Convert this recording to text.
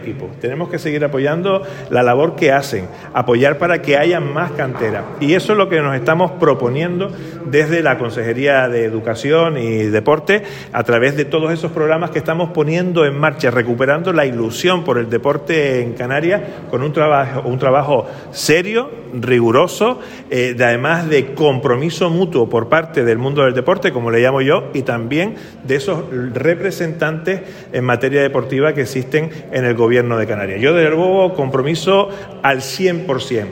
Tenemos que seguir apoyando la labor que hacen, apoyar para que haya más cantera. Y eso es lo que nos estamos proponiendo desde la Consejería de Educación y Deporte a través de todos esos programas que estamos poniendo en marcha, recuperando la ilusión por el deporte en Canarias con un trabajo serio, riguroso, además de compromiso mutuo por parte del mundo del deporte, como le llamo yo, y también de esos representantes en materia deportiva que existen en el Gobierno de Canarias. Yo, desde luego, compromiso al 100%.